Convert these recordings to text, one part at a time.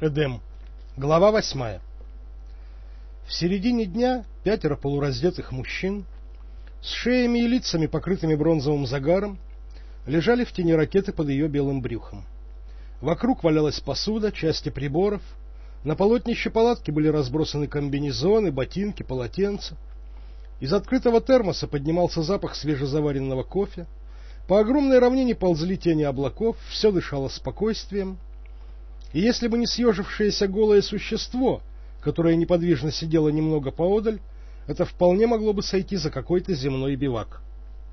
Эдем. Глава 8. В середине дня 5 полураздетых мужчин с шеями и лицами, покрытыми бронзовым загаром, лежали в тени ракеты под ее белым брюхом. Вокруг валялась посуда, части приборов. На полотнище палатки были разбросаны комбинезоны, ботинки, полотенца. Из открытого термоса поднимался запах свежезаваренного кофе. По огромной равнине ползли тени облаков, все дышало спокойствием. И если бы не съежившееся голое существо, которое неподвижно сидело немного поодаль, это вполне могло бы сойти за какой-то земной бивак.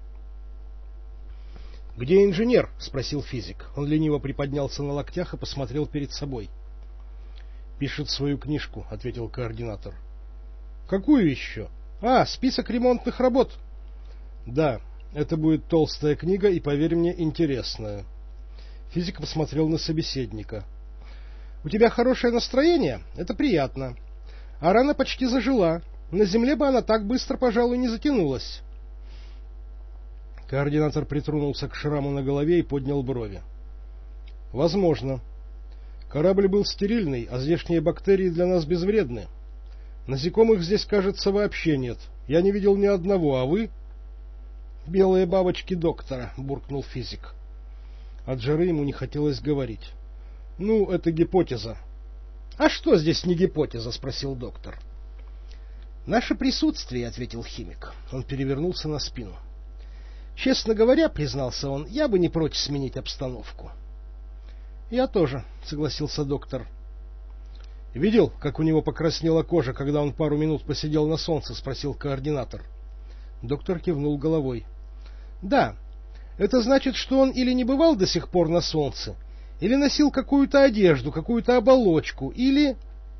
«Где инженер?» — спросил физик. Он лениво приподнялся на локтях и посмотрел перед собой. «Пишет свою книжку», — ответил координатор. «Какую еще? Список ремонтных работ». «Да, это будет толстая книга и, поверь мне, интересная». Физик посмотрел на собеседника. «У тебя хорошее настроение? Это приятно. А рана почти зажила. На земле бы она так быстро, пожалуй, не затянулась». Координатор притронулся к шраму на голове и поднял брови. «Возможно. Корабль был стерильный, а здешние бактерии для нас безвредны. Насекомых здесь, кажется, вообще нет. Я не видел ни одного, а вы...» «Белые бабочки доктора», — буркнул физик. От жары ему не хотелось говорить. «Ну, это гипотеза». «А что здесь не гипотеза?» — спросил доктор. «Наше присутствие», — ответил химик. Он перевернулся на спину. «Честно говоря, — признался он, — я бы не прочь сменить обстановку». «Я тоже», — согласился доктор. «Видел, как у него покраснела кожа, когда он пару минут посидел на солнце?» — спросил координатор. Доктор кивнул головой. «Да, это значит, что он или не бывал до сих пор на солнце, или носил какую-то одежду, какую-то оболочку, или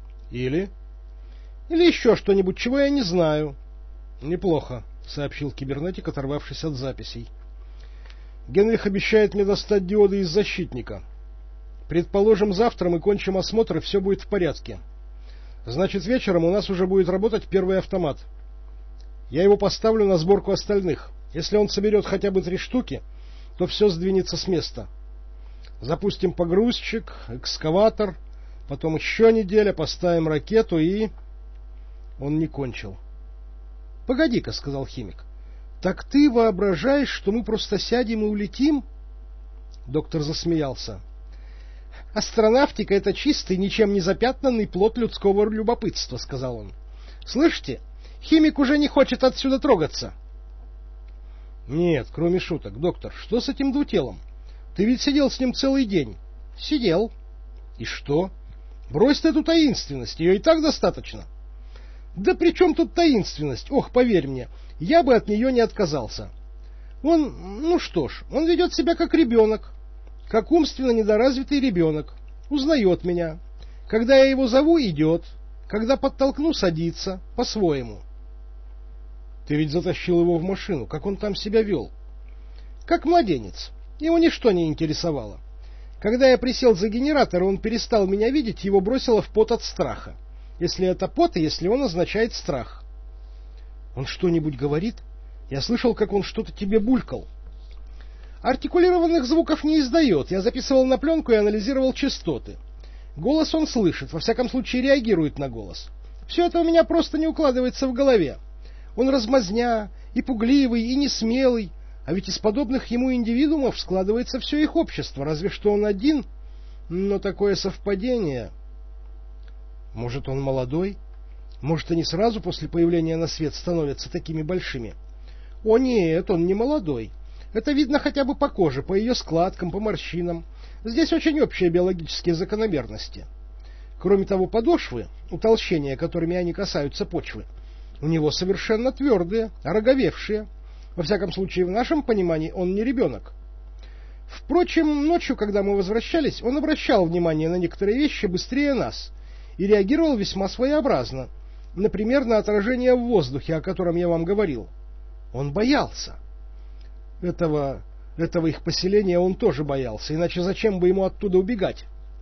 еще что-нибудь, чего я не знаю». «Неплохо», — сообщил кибернетик, оторвавшись от записей. «Генрих обещает мне достать диоды из защитника. Предположим, завтра мы кончим осмотр, и все будет в порядке. Значит, вечером у нас уже будет работать первый автомат. Я его поставлю на сборку остальных. Если он соберет хотя бы 3 штуки, то все сдвинется с места. Запустим погрузчик, экскаватор, потом еще неделя, поставим ракету и...» Он не кончил. «Погоди-ка», — сказал химик. «Так ты воображаешь, что мы просто сядем и улетим?» Доктор засмеялся. «Астронавтика — это чистый, ничем не запятнанный плод людского любопытства», — сказал он. «Слышите, химик уже не хочет отсюда трогаться». «Нет, кроме шуток. Доктор, что с этим двутелом? Ты ведь сидел с ним целый день». «Сидел». «И что? Брось ты эту таинственность, ее и так достаточно». «Да при чем тут таинственность? Ох, поверь мне, я бы от нее не отказался. Он, он ведет себя как ребенок, как умственно недоразвитый ребенок. Узнает меня. Когда я его зову, идет. Когда подтолкну, садится. По-своему». «Ты ведь затащил его в машину. Как он там себя вел?» «Как младенец. Его ничто не интересовало. Когда я присел за генератор, и он перестал меня видеть, его бросило в пот от страха. Если это пот, и если он означает страх». «Он что-нибудь говорит? Я слышал, как он что-то тебе булькал». «Артикулированных звуков не издает. Я записывал на пленку и анализировал частоты. Голос он слышит, во всяком случае реагирует на голос. Все это у меня просто не укладывается в голове. Он размазня, и пугливый, и несмелый, а ведь из подобных ему индивидуумов складывается все их общество, разве что он один. Но такое совпадение...» «Может, он молодой? Может, они сразу после появления на свет становятся такими большими?» «О нет, он не молодой. Это видно хотя бы по коже, по ее складкам, по морщинам. Здесь очень общие биологические закономерности. Кроме того, подошвы, утолщения, которыми они касаются почвы, у него совершенно твердые, ороговевшие. Во всяком случае, в нашем понимании он не ребенок. Впрочем, ночью, когда мы возвращались, он обращал внимание на некоторые вещи быстрее нас и реагировал весьма своеобразно. Например, на отражение в воздухе, о котором я вам говорил. Он боялся. Этого их поселения он тоже боялся, иначе зачем бы ему оттуда убегать?»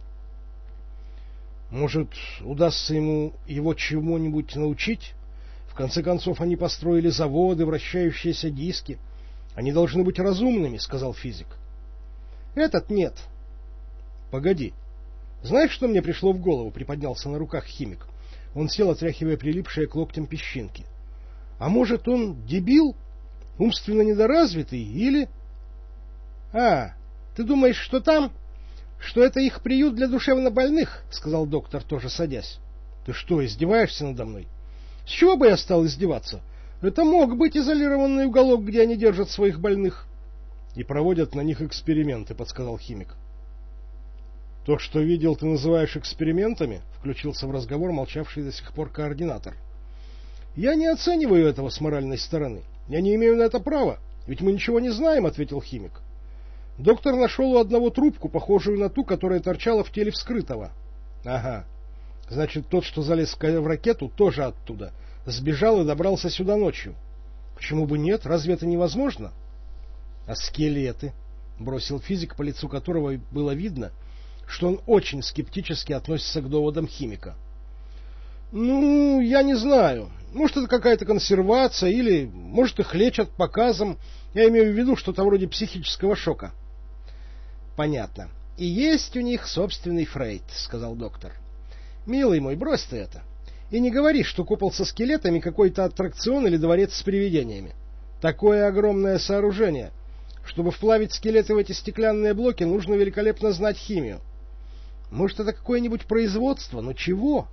«Может, удастся его чему-нибудь научить? В конце концов, они построили заводы, вращающиеся диски. Они должны быть разумными», — сказал физик. «Этот нет». «Погоди. Знаешь, что мне пришло в голову? Приподнялся на руках химик. Он сел, отряхивая прилипшие к локтям песчинки. А может, он дебил? Умственно недоразвитый? Или... Ты думаешь, что там? Что это их приют для душевнобольных? Сказал доктор, тоже садясь. Ты что, издеваешься надо мной? С чего бы я стал издеваться? Это мог быть изолированный уголок, где они держат своих больных. И проводят на них эксперименты, подсказал химик. То, что видел, ты называешь экспериментами? Включился в разговор молчавший до сих пор координатор. Я не оцениваю этого с моральной стороны. Я не имею на это права, ведь мы ничего не знаем, ответил химик. Доктор нашел у одного трубку, похожую на ту, которая торчала в теле вскрытого. Ага. Значит, тот, что залез в ракету, тоже оттуда. Сбежал и добрался сюда ночью. Почему бы нет? Разве это невозможно? А скелеты? Бросил физик, по лицу которого было видно, что он очень скептически относится к доводам химика. Ну, я не знаю. Может, это какая-то консервация, или, может, их лечат показом. Я имею в виду что-то вроде психического шока. Понятно. И есть у них собственный Фрейд, сказал доктор. Милый мой, брось ты это. И не говори, что купол со скелетами какой-то аттракцион или дворец с привидениями. Такое огромное сооружение. Чтобы вплавить скелеты в эти стеклянные блоки, нужно великолепно знать химию. Может, это какое-нибудь производство, но чего?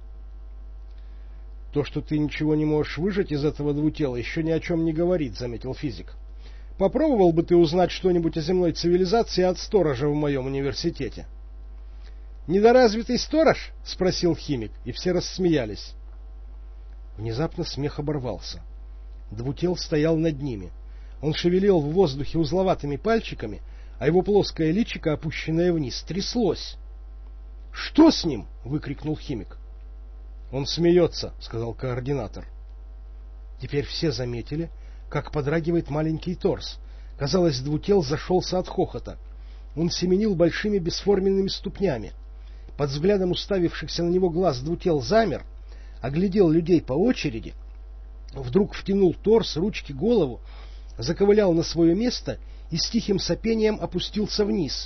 То, что ты ничего не можешь выжать из этого двутела, еще ни о чем не говорит, заметил физик. Попробовал бы ты узнать что-нибудь о земной цивилизации от сторожа в моем университете? Недоразвитый сторож? Спросил химик, и все рассмеялись. Внезапно смех оборвался. Двутел стоял над ними. Он шевелил в воздухе узловатыми пальчиками, а его плоское личико, опущенное вниз, тряслось. — Что с ним? — выкрикнул химик. — Он смеется, — сказал координатор. Теперь все заметили, как подрагивает маленький торс. Казалось, двутел зашелся от хохота. Он семенил большими бесформенными ступнями. Под взглядом уставившихся на него глаз двутел замер, оглядел людей по очереди, вдруг втянул торс, ручки, голову, заковылял на свое место и с тихим сопением опустился вниз.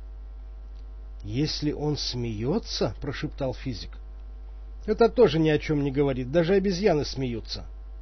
«Если он смеется, — прошептал физик, — это тоже ни о чем не говорит, даже обезьяны смеются».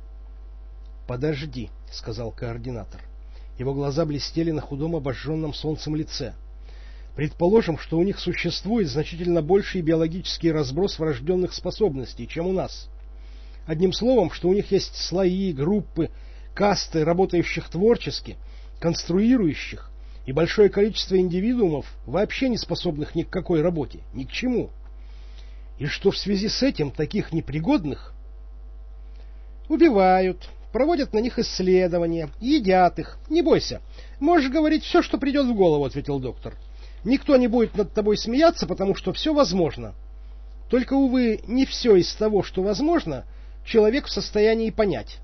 «Подожди, — сказал координатор. Его глаза блестели на худом обожженном солнцем лице. Предположим, что у них существует значительно больший биологический разброс врожденных способностей, чем у нас. Одним словом, что у них есть слои, группы, касты, работающих творчески, конструирующих, и большое количество индивидуумов, вообще не способных ни к какой работе, ни к чему. И что в связи с этим таких непригодных убивают, проводят на них исследования, едят их. Не бойся, можешь говорить все, что придет в голову, — ответил доктор. Никто не будет над тобой смеяться, потому что все возможно. Только, увы, не все из того, что возможно, человек в состоянии понять.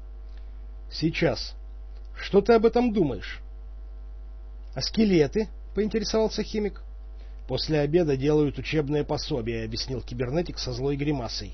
Сейчас. Что ты об этом думаешь? — А скелеты? — поинтересовался химик. — После обеда делают учебное пособие, — объяснил кибернетик со злой гримасой.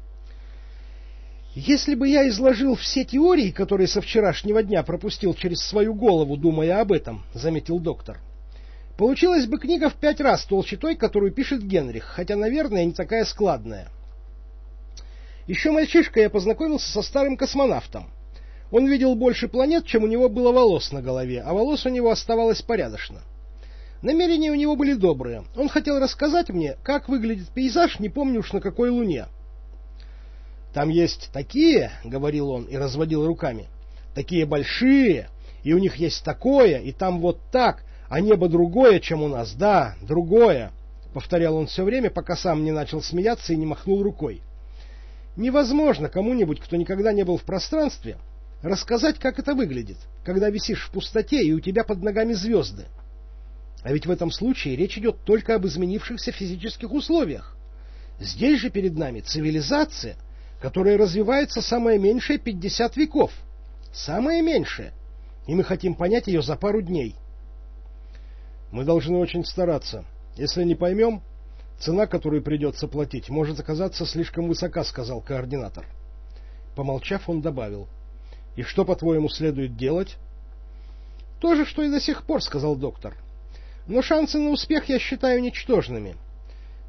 — Если бы я изложил все теории, которые со вчерашнего дня пропустил через свою голову, думая об этом, — заметил доктор, — получилась бы книга в 5 раз толще той, которую пишет Генрих, хотя, наверное, не такая складная. Еще мальчишкой я познакомился со старым космонавтом. Он видел больше планет, чем у него было волос на голове, а волос у него оставалось порядочно. Намерения у него были добрые. Он хотел рассказать мне, как выглядит пейзаж, не помню уж на какой луне. «Там есть такие, — говорил он и разводил руками, — такие большие, и у них есть такое, и там вот так, а небо другое, чем у нас, да, другое», — повторял он все время, пока сам не начал смеяться и не махнул рукой. Невозможно кому-нибудь, кто никогда не был в пространстве, рассказать, как это выглядит, когда висишь в пустоте и у тебя под ногами звезды. А ведь в этом случае речь идет только об изменившихся физических условиях. Здесь же перед нами цивилизация, которая развивается самое меньшее 50 веков. Самое меньшее. И мы хотим понять ее за пару дней. Мы должны очень стараться. Если не поймем, цена, которую придется платить, может оказаться слишком высока, — сказал координатор. Помолчав, он добавил: — И что, по-твоему, следует делать? — То же, что и до сих пор, — сказал доктор. — Но шансы на успех я считаю ничтожными.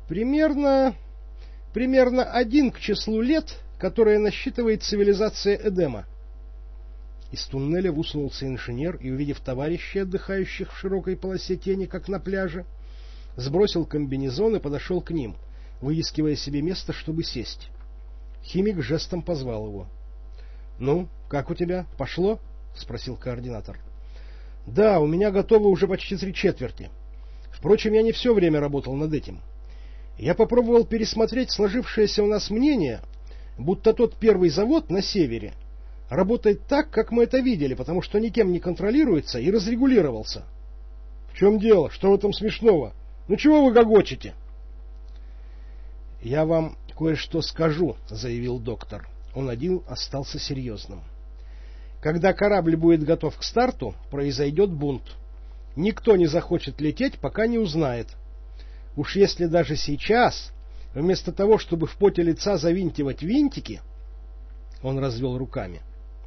Примерно 1 к числу лет, которое насчитывает цивилизация Эдема. Из туннеля высунулся инженер и, увидев товарищей, отдыхающих в широкой полосе тени, как на пляже, сбросил комбинезон и подошел к ним, выискивая себе место, чтобы сесть. Химик жестом позвал его. — Ну, как у тебя? Пошло? — спросил координатор. — Да, у меня готово уже почти 3/4. Впрочем, я не все время работал над этим. Я попробовал пересмотреть сложившееся у нас мнение, будто тот первый завод на севере работает так, как мы это видели, потому что никем не контролируется и разрегулировался. — В чем дело? Что в этом смешного? Ну чего вы гогочете? — Я вам кое-что скажу, — заявил доктор. Он один остался серьезным. Когда корабль будет готов к старту, произойдет бунт. Никто не захочет лететь, пока не узнает. Уж если даже сейчас, вместо того, чтобы в поте лица завинтивать винтики... Он развел руками.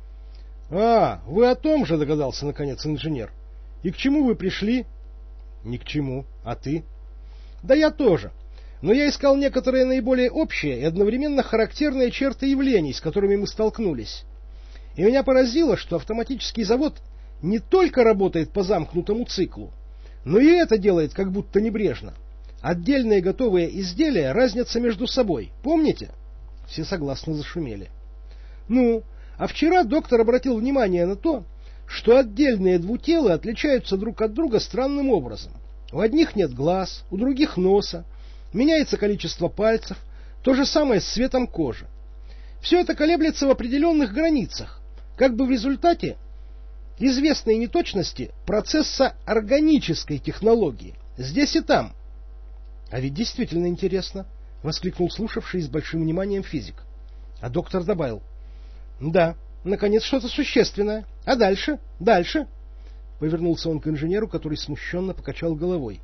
— А, вы о том же, — догадался наконец инженер. — И к чему вы пришли? — Ни к чему. А ты? — Да я тоже. Но я искал некоторые наиболее общие и одновременно характерные черты явлений, с которыми мы столкнулись. И меня поразило, что автоматический завод не только работает по замкнутому циклу, но и это делает как будто небрежно. Отдельные готовые изделия разнятся между собой. Помните? Все согласно зашумели. Ну, а вчера доктор обратил внимание на то, что отдельные двутелы отличаются друг от друга странным образом. У одних нет глаз, у других носа, меняется количество пальцев, то же самое с цветом кожи. Все это колеблется в определенных границах, как бы в результате известной неточности процесса органической технологии, здесь и там. — А ведь действительно интересно, — воскликнул слушавший с большим вниманием физик. А доктор добавил: — Да, наконец что-то существенное. А дальше? Дальше? Повернулся он к инженеру, который смущенно покачал головой.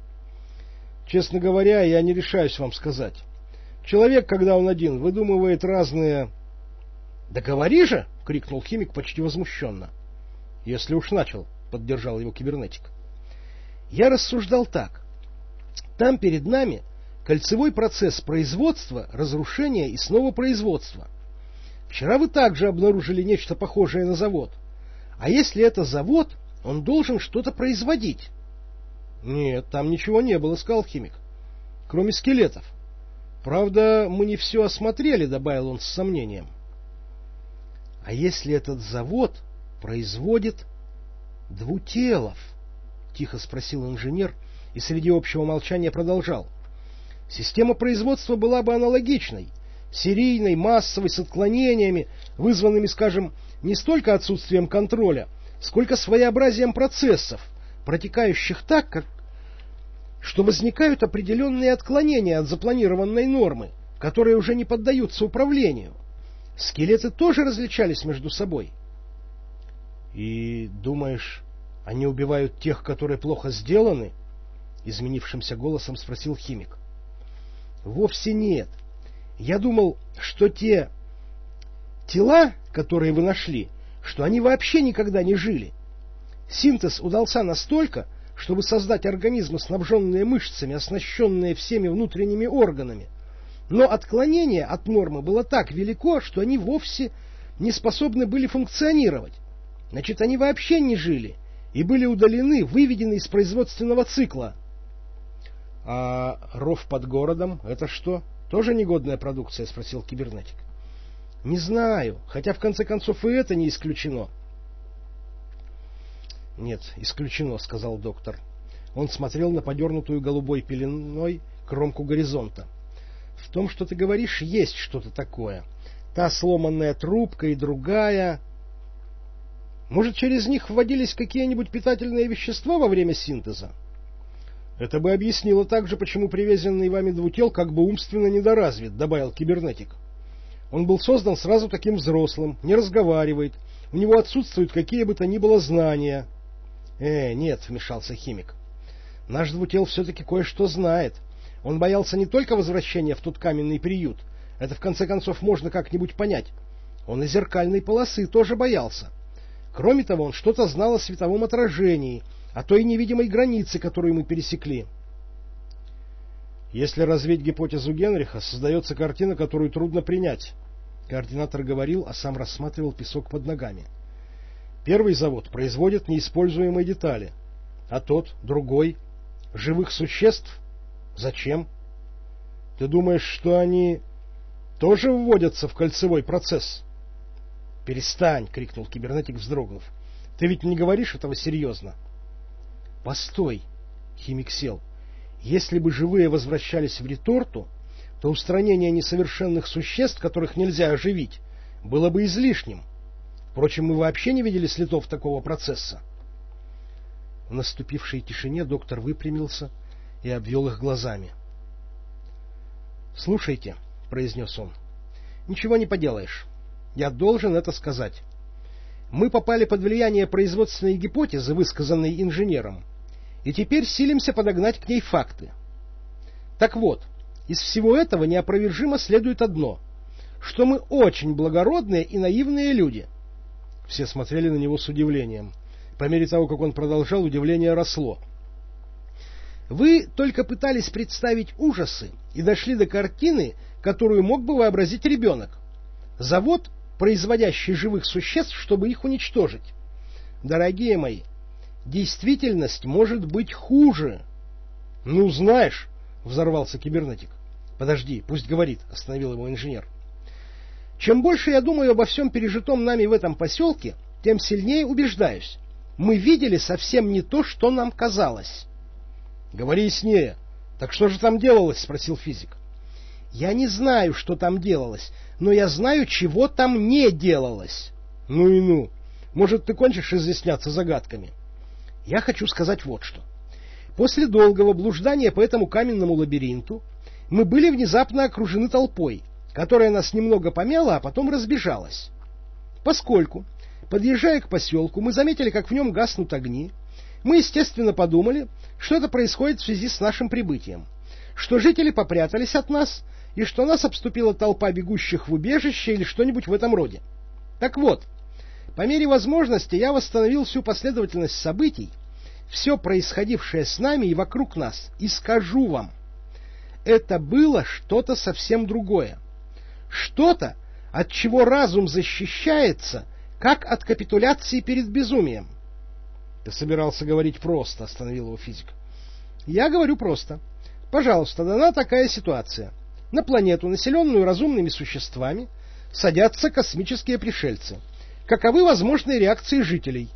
— Честно говоря, я не решаюсь вам сказать. Человек, когда он один, выдумывает разные... — Да говори же! — крикнул химик почти возмущенно. — Если уж начал, — поддержал его кибернетик. Я рассуждал так. Там перед нами кольцевой процесс производства, разрушения и снова производства. Вчера вы также обнаружили нечто похожее на завод. А если это завод, он должен что-то производить. — Нет, там ничего не было, — сказал химик, — кроме скелетов. Правда, мы не все осмотрели, — добавил он с сомнением. — А если этот завод производит двутелов? — тихо спросил инженер и среди общего молчания продолжал. Система производства была бы аналогичной, серийной, массовой, с отклонениями, вызванными, скажем, не столько отсутствием контроля, сколько своеобразием процессов, протекающих так, что возникают определенные отклонения от запланированной нормы, которые уже не поддаются управлению. Скелеты тоже различались между собой. — И думаешь, они убивают тех, которые плохо сделаны? — изменившимся голосом спросил химик. — Вовсе нет. Я думал, что те тела, которые вы нашли, что они вообще никогда не жили. Синтез удался настолько, чтобы создать организмы, снабженные мышцами, оснащенные всеми внутренними органами. Но отклонение от нормы было так велико, что они вовсе не способны были функционировать. Значит, они вообще не жили и были удалены, выведены из производственного цикла. — А ров под городом — это что? Тоже негодная продукция? — спросил кибернетик. — Не знаю, хотя в конце концов и это не исключено. — Нет, исключено, — сказал доктор. Он смотрел на подернутую голубой пеленой кромку горизонта. — В том, что ты говоришь, есть что-то такое. Та сломанная трубка и другая... Может, через них вводились какие-нибудь питательные вещества во время синтеза? Это бы объяснило также, почему привезенный вами двутел как бы умственно недоразвит, — добавил кибернетик. Он был создан сразу таким взрослым, не разговаривает, у него отсутствуют какие бы то ни было знания. Нет, — вмешался химик. Наш двутел все-таки кое-что знает. Он боялся не только возвращения в тот каменный приют, это в конце концов можно как-нибудь понять. Он и зеркальной полосы тоже боялся. Кроме того, он что-то знал о световом отражении, о той невидимой границе, которую мы пересекли. — Если развить гипотезу Генриха, создается картина, которую трудно принять. Координатор говорил, а сам рассматривал песок под ногами. Первый завод производит неиспользуемые детали, а тот, другой, живых существ? Зачем? Ты думаешь, что они тоже вводятся в кольцевой процесс? «Перестань!» — крикнул кибернетик, вздрогнув. «Ты ведь не говоришь этого серьезно?» «Постой!» — химик сел. «Если бы живые возвращались в реторту, то устранение несовершенных существ, которых нельзя оживить, было бы излишним. Впрочем, мы вообще не видели следов такого процесса». В наступившей тишине доктор выпрямился и обвел их глазами. «Слушайте», — произнес он, — «ничего не поделаешь. Я должен это сказать. Мы попали под влияние производственной гипотезы, высказанной инженером, и теперь силимся подогнать к ней факты. Так вот, из всего этого неопровержимо следует одно, что мы очень благородные и наивные люди». Все смотрели на него с удивлением. По мере того, как он продолжал, удивление росло. «Вы только пытались представить ужасы и дошли до картины, которую мог бы вообразить ребенок. Завод, производящий живых существ, чтобы их уничтожить. Дорогие мои, действительность может быть хуже». «Ну, знаешь», — взорвался кибернетик. «Подожди, пусть говорит», — остановил его инженер. «Чем больше я думаю обо всем пережитом нами в этом поселке, тем сильнее убеждаюсь. Мы видели совсем не то, что нам казалось». «Говори яснее. Так что же там делалось?» — спросил физик. «Я не знаю, что там делалось, но я знаю, чего там не делалось». «Ну и ну. Может, ты кончишь изъясняться загадками?» «Я хочу сказать вот что. После долгого блуждания по этому каменному лабиринту мы были внезапно окружены толпой, которая нас немного помяла, а потом разбежалась. Поскольку, подъезжая к поселку, мы заметили, как в нем гаснут огни, мы, естественно, подумали, что это происходит в связи с нашим прибытием, что жители попрятались от нас и что нас обступила толпа бегущих в убежище или что-нибудь в этом роде. Так вот, по мере возможности я восстановил всю последовательность событий, все происходившее с нами и вокруг нас, и скажу вам, это было что-то совсем другое. Что-то, от чего разум защищается, как от капитуляции перед безумием. «Ты собирался говорить просто», — остановил его физик. «Я говорю просто. Пожалуйста, дана такая ситуация. На планету, населенную разумными существами, садятся космические пришельцы. Каковы возможные реакции жителей?»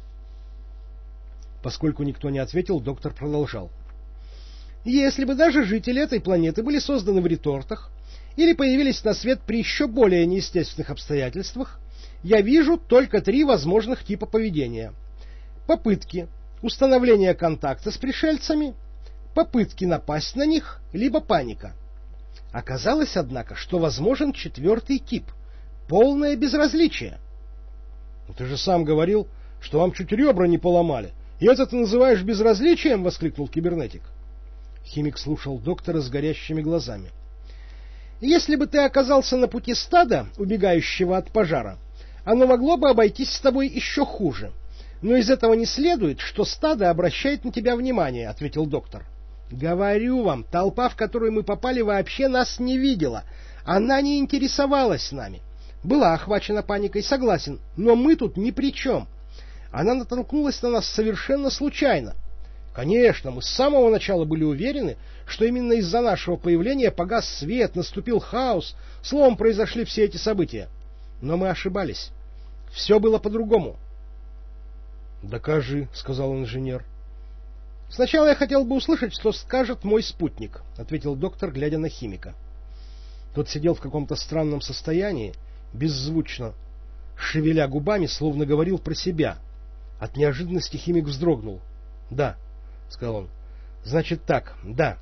Поскольку никто не ответил, доктор продолжал. «Если бы даже жители этой планеты были созданы в ретортах или появились на свет при еще более неестественных обстоятельствах, я вижу только 3 возможных типа поведения. Попытки установления контакта с пришельцами, попытки напасть на них, либо паника. Оказалось, однако, что возможен 4-й тип – полное безразличие». «Ты же сам говорил, что вам чуть ребра не поломали. И это ты называешь безразличием?» — воскликнул кибернетик. Химик слушал доктора с горящими глазами. «Если бы ты оказался на пути стада, убегающего от пожара, оно могло бы обойтись с тобой еще хуже. Но из этого не следует, что стадо обращает на тебя внимание», — ответил доктор. «Говорю вам, толпа, в которую мы попали, вообще нас не видела. Она не интересовалась нами. Была охвачена паникой, согласен, но мы тут ни при чем. Она натолкнулась на нас совершенно случайно. Конечно, мы с самого начала были уверены, что именно из-за нашего появления погас свет, наступил хаос, словом, произошли все эти события. Но мы ошибались. Все было по-другому». «Докажи», — сказал инженер. «Сначала я хотел бы услышать, что скажет мой спутник», — ответил доктор, глядя на химика. Тот сидел в каком-то странном состоянии, беззвучно, шевеля губами, словно говорил про себя. От неожиданности химик вздрогнул. «Да», — сказал он, — «значит так, да.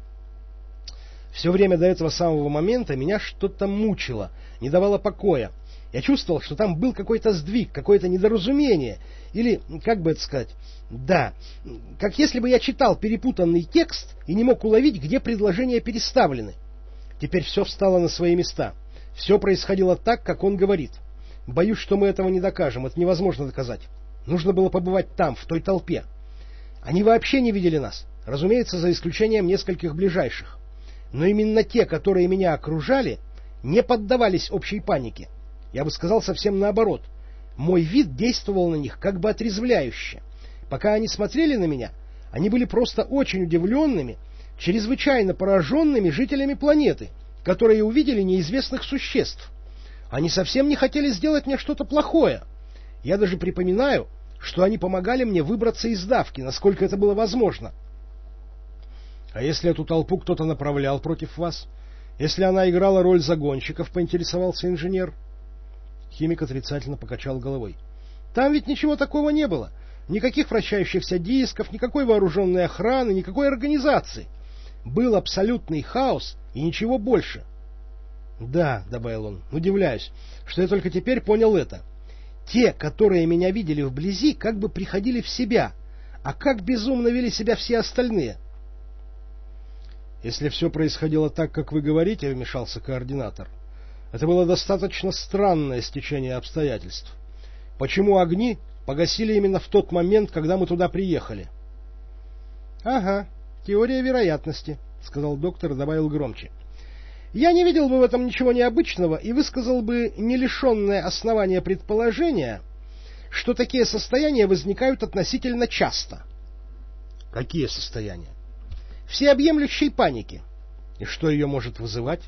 Все время до этого самого момента меня что-то мучило, не давало покоя. Я чувствовал, что там был какой-то сдвиг, какое-то недоразумение, или, как бы это сказать, да, как если бы я читал перепутанный текст и не мог уловить, где предложения переставлены. Теперь все встало на свои места. Все происходило так, как он говорит. Боюсь, что мы этого не докажем, это невозможно доказать. Нужно было побывать там, в той толпе. Они вообще не видели нас, разумеется, за исключением нескольких ближайших. Но именно те, которые меня окружали, не поддавались общей панике. Я бы сказал совсем наоборот. Мой вид действовал на них как бы отрезвляюще. Пока они смотрели на меня, они были просто очень удивленными, чрезвычайно пораженными жителями планеты, которые увидели неизвестных существ. Они совсем не хотели сделать мне что-то плохое. Я даже припоминаю, что они помогали мне выбраться из давки, насколько это было возможно. — А если эту толпу кто-то направлял против вас? Если она играла роль загонщиков, — поинтересовался инженер. Химик отрицательно покачал головой. — Там ведь ничего такого не было. Никаких вращающихся дисков, никакой вооруженной охраны, никакой организации. Был абсолютный хаос и ничего больше. — Да, — добавил он, — удивляюсь, что я только теперь понял это. Те, которые меня видели вблизи, как бы приходили в себя, а как безумно вели себя все остальные. — Если все происходило так, как вы говорите, — вмешался координатор, — это было достаточно странное стечение обстоятельств. Почему огни погасили именно в тот момент, когда мы туда приехали? — Ага, теория вероятности, — сказал доктор и добавил громче. — Я не видел бы в этом ничего необычного и высказал бы не лишенное основания предположение, что такие состояния возникают относительно часто. — Какие состояния? — Всеобъемлющей паники. И что ее может вызывать?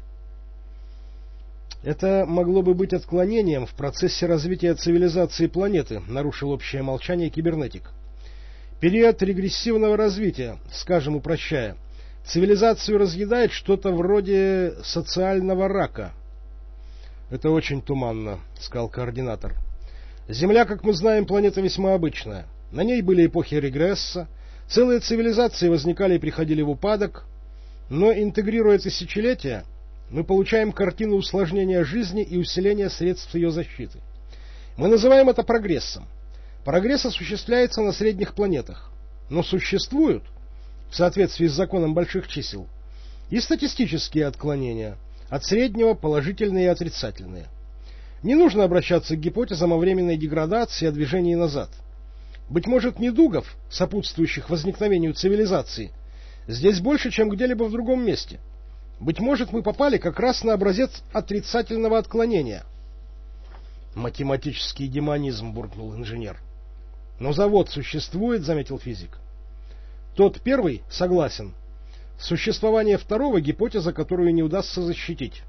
Это могло бы быть отклонением в процессе развития цивилизации планеты, нарушил общее молчание кибернетик. Период регрессивного развития, скажем, упрощая. Цивилизацию разъедает что-то вроде социального рака. Это очень туманно, сказал координатор. Земля, как мы знаем, планета весьма обычная. На ней были эпохи регресса, целые цивилизации возникали и приходили в упадок, но, интегрируя тысячелетия, мы получаем картину усложнения жизни и усиления средств ее защиты. Мы называем это прогрессом. Прогресс осуществляется на средних планетах, но существуют, в соответствии с законом больших чисел, и статистические отклонения, от среднего положительные и отрицательные. Не нужно обращаться к гипотезам о временной деградации и о движении назад. Быть может, недугов, сопутствующих возникновению цивилизации, здесь больше, чем где-либо в другом месте. Быть может, мы попали как раз на образец отрицательного отклонения. Математический демонизм, буркнул инженер. Но завод существует, заметил физик. Тот первый согласен. Существование второго — гипотеза, которую не удастся защитить.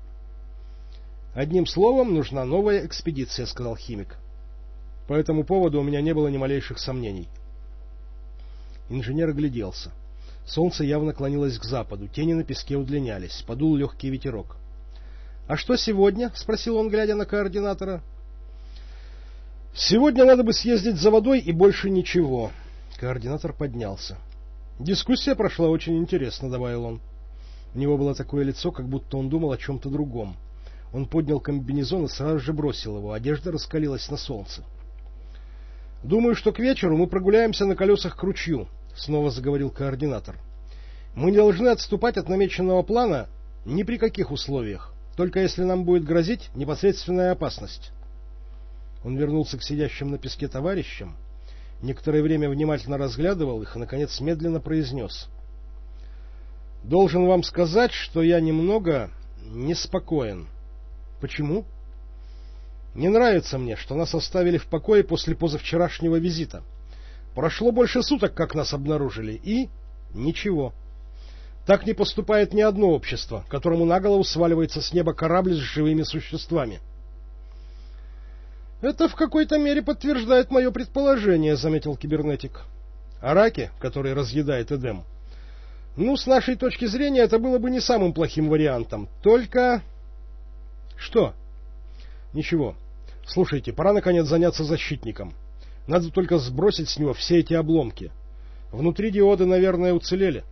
Одним словом, нужна новая экспедиция, сказал химик. По этому поводу у меня не было ни малейших сомнений. Инженер огляделся. Солнце явно клонилось к западу, тени на песке удлинялись, подул легкий ветерок. — А что сегодня? — спросил он, глядя на координатора. — Сегодня надо бы съездить за водой и больше ничего. Координатор поднялся. — Дискуссия прошла очень интересно, — добавил он. У него было такое лицо, как будто он думал о чем-то другом. Он поднял комбинезон и сразу же бросил его. Одежда раскалилась на солнце. — Думаю, что к вечеру мы прогуляемся на колесах к ручью, — снова заговорил координатор. — Мы не должны отступать от намеченного плана ни при каких условиях, только если нам будет грозить непосредственная опасность. Он вернулся к сидящим на песке товарищам, некоторое время внимательно разглядывал их и, наконец, медленно произнес. — Должен вам сказать, что я немного неспокоен. — Почему? — Не нравится мне, что нас оставили в покое после позавчерашнего визита. Прошло больше суток, как нас обнаружили, и ничего. Так не поступает ни одно общество, которому на голову сваливается с неба корабль с живыми существами. — Это в какой-то мере подтверждает мое предположение, — заметил кибернетик. — О раке, который разъедает Эдем. Ну, с нашей точки зрения, это было бы не самым плохим вариантом. Только... Что? Ничего. Слушайте, пора наконец заняться защитником. Надо только сбросить с него все эти обломки. Внутри диоды, наверное, уцелели.